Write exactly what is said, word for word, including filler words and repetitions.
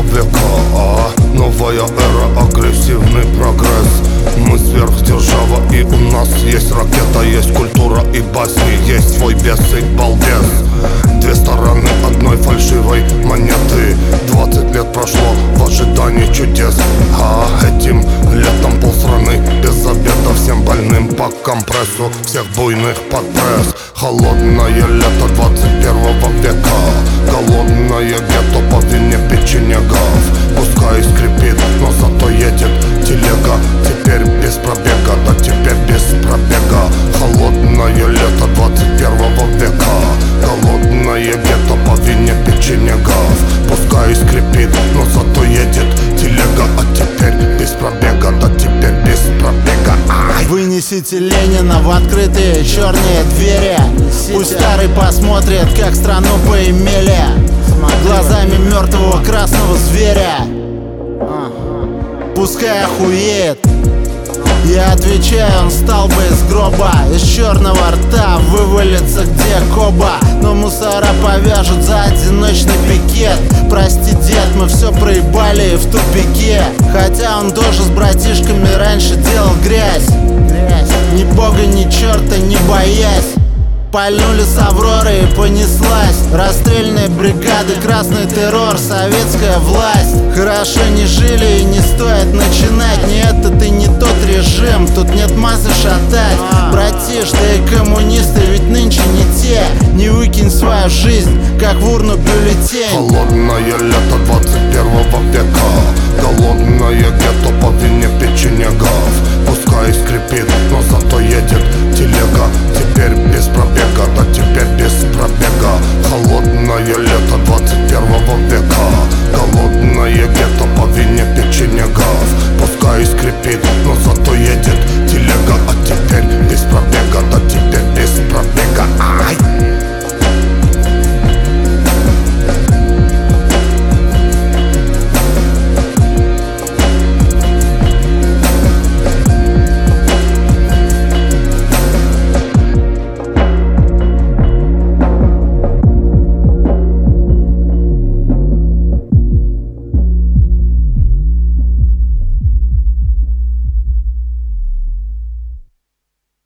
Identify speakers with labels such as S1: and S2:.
S1: века. а Новая эра, агрессивный прогресс. Мы сверхдержава, и у нас есть ракета, есть культура и басни, есть свой бес и балбес. Две стороны одной фальшивой монеты. Двадцать лет прошло в ожидании чудес, а этим летом полстраны без обеда. Всем больным по компрессу, всех буйных под пресс. Холодное лето двадцать первого века. Голодное гетто по вине печенегов. Пускай скрипит, но зато едет телега. Теперь без пробега, да теперь без пробега. Холодное лето двадцать первого века. Голодное гетто по вине печенегов. Пускай скрипит, но зато едет телега. А теперь без пробега, да теперь без пробега. Ай!
S2: Вынесите Ленина в открытые черные двери. Пусть старый посмотрит, как страну поимели глазами мертвого красного зверя. Пускай охуеет. Я отвечаю, он встал бы из гроба. Из черного рта вывалится где коба. Но мусора повяжут за одиночный пикет. Прости, дед, мы все проебали в тупике. Хотя он тоже с братишками раньше делал грязь. Ни бога, ни черта не боясь. Пальнули с Авроры и понеслась. Расстрельные бригады, красный террор, советская власть. Хорошо не жили и не стоит начинать. Не этот и не тот режим, тут нет массы шатать. Братиш, да и коммунисты ведь нынче не те. Не выкинь свою жизнь, как в урну бюллетень.
S1: Холодное лето двадцать первого века. Голодное гетто по вине печенегов. Пускай скрипит, но зато